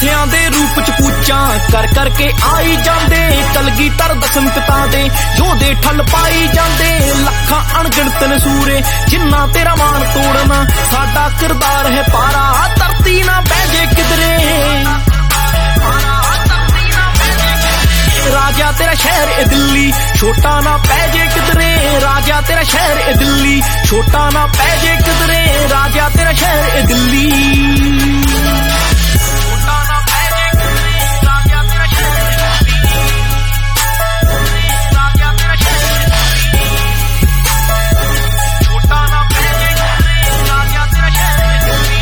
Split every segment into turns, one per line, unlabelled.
योद्धियां दे रूप च पूछां कर करके आई जांदे कलगीधर दसम पिता दे योधे ठल पाई जांदे लखां अणगिणत ने सूरे जिन्ना तेरा मान तोड़ना साडा किरदार है पारा धरती ना बह जे किधरे राजा तेरा शहर ए दिल्ली छोटा ना पै जे किधरे राजा तेरा शहर ए दिल्ली छोटा ना पै जे किधरे राजा तेरा शहर ए दिल्ली छोटा ना पै जे किधरे राजा तेरा शहर ए दिल्ली राजा तेरा शहर ए दिल्ली छोटा ना पै जे किधरे राजा तेरा शहर ए दिल्ली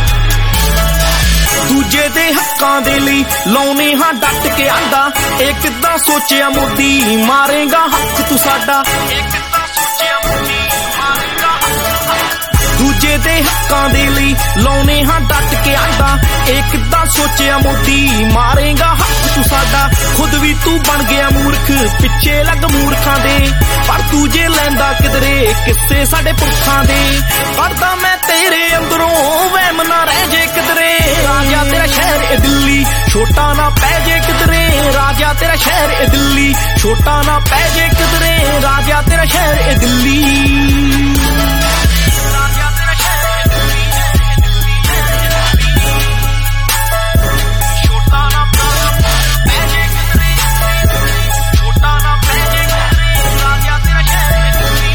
दूजे दे हक्कां दे लई लाउने हां डट के आंदा ए किद्दां सोचिया मोदी मारेगा हक तू साडा ए किद्दां सोचिया मोदी मारेगा दूजे दे हक्कां दे लई लाउने हां डट के आंदा ए किद्दां सोचिया मोदी मारेगा हक तू साडा खुद भी तू बन गया मूर्ख पिछे लग मूर्खां दे पर तू जे लैंदा किधरे किस्से साडे पुरखां दे पढ़दा मैं तेरे अंदरों वहम ना रह जे किधरे राजा तेरा शहर ए दिल्ली छोटा ना पै जे किधरे राजा तेरा शहर ए दिल्ली छोटा ना पै जे किधरे राजा तेरा शहर ए दिल्ली राजा तेरा शहर ए दिल्ली छोटा ना पै जे किधरे छोटा ना पै जे किधरे राजा तेरा शहर ए दिल्ली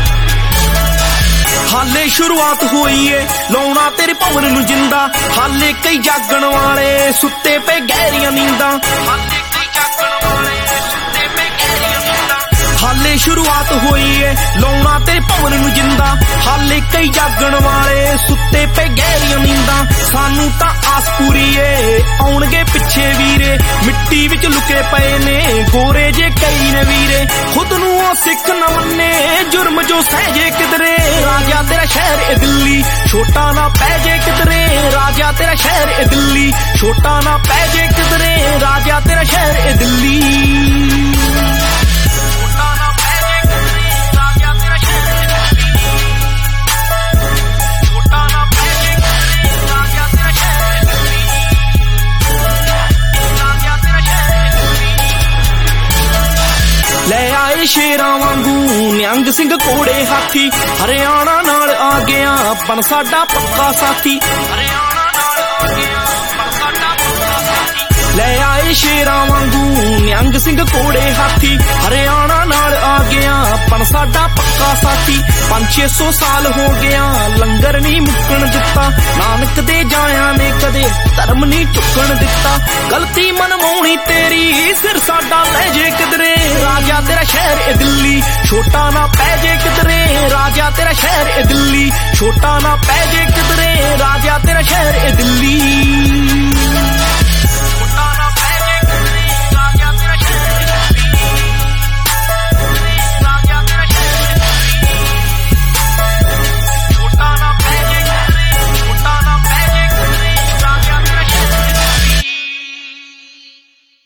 हाले शुरुआत होई है लाउणा तेरे भवन नूं जिंदा हाले कई जागण वाले सुत्ते पे गहरियां नींदां हाले कई जागण वाले सुत्ते पे गहरियां नींदां हाले शुरुआत होई है लाउणा तेरे भवन नूं जिंदा हाले कई जागण वाले सुत्ते पे गहरियां नींदां सानू तां आस पूरी है आउणगे पिछे वीरे मिट्टी विच लुके पए ने गोरे जे कई ने वीरे खुद नूं ओ सिख न मन्ने जुर्म जो सहजे किधरे राजा तेरा शहर ए दिल्ली छोटा ना पै जे किधरे राजा तेरा शहर ए दिल्ली छोटा ना पै जे किधरे राजा तेरा शहर ए दिल्ली छोटा ना पै जे किधरे राजा तेरा शहर ए दिल्ली छोटा ना पै जे किधरे राजा तेरा शहर ए दिल्ली राजा तेरा शहर ए दिल्ली ले आए शेरां वांगू निहंग सिंह घोड़े हाथी हरियाणा नाल आ गया बन साडा पक्का साथी हरियाणा नाल आ गया बन साडा पक्का साथी ले आए शेरां वांगू निहंग सिंह घोड़े हाथी हरियाणा नाल आ गया बन साडा पक्का साथी 500-600 साल हो गया लंगर नहीं मुक्कण दिता नानक दे जाया ने कदे धर्म नहीं चुकण दिता गलती मनवाउणी तेरी सिर साडा लै जे किधरे राजा तेरा शहर ए दिल्ली छोटा ना पै जे किधरे राजा तेरा शहर ए दिल्ली छोटा ना पै जे किधरे राजा तेरा शहर ए दिल्ली